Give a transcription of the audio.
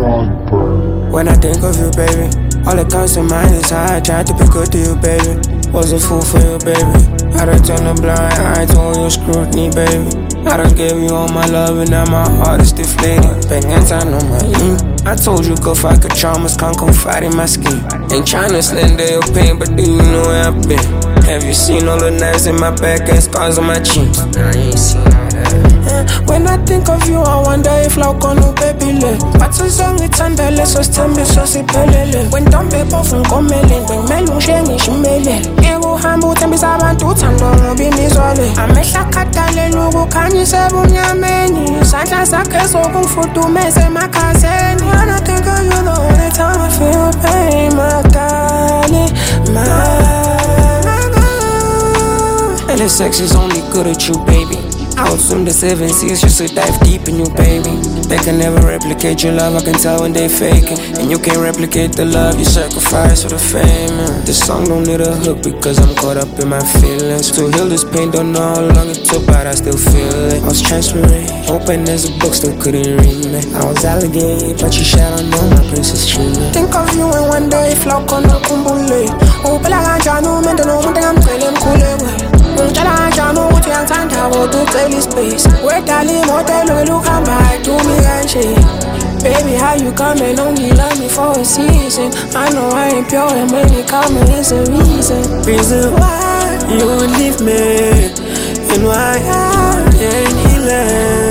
When I think of you, baby, all that comes to mind is how I tried to be good to you, baby. Was a fool for you, baby. I done turned a blind eye to all your scrutiny, baby. I done gave you all my love and now my heart is deflated. Banging time on my I told you go fight your traumas, can't confide in my skin. Ain't tryna slender your pain, but do you know where I've been? Have you seen all the knives in my back and scars on my chin? Nah, I ain't seen all that. When I think of you, I wonder if love gonna baby le. But so song it's under less so stem so si pelele. When don't be from comele, when melon shengi shimele. Ego hambu tembi sabantu tando ngobi mizole. Amehla katale lugu kanyi sebunyameni. Sandla sakhe sokungifudumeze emakhazeni. When I think of you, the only time I feel pain, my darling, and the sex is only good at you, baby. I would swim the 7 seas just to dive deep in you, baby. They can never replicate your love, I can tell when they fake it. And you can't replicate the love you sacrifice for the fame. This song don't need a hook because I'm caught up in my feelings. To heal this pain, don't know how long it took, but I still feel it. I was transparent, hoping there's a book, still couldn't read me. I was alligator, but you shot on all my princess treatment. Think of you and one day, flow on a kumbule. Oh, but I got no man, don't know what I'm telling cool away. I know what you're trying to tell this space. Where darling, what I look back to me and shit. Baby, how you coming? Only love me for a season. I know I ain't pure and many coming is a reason why you leave me and why I ain't healing.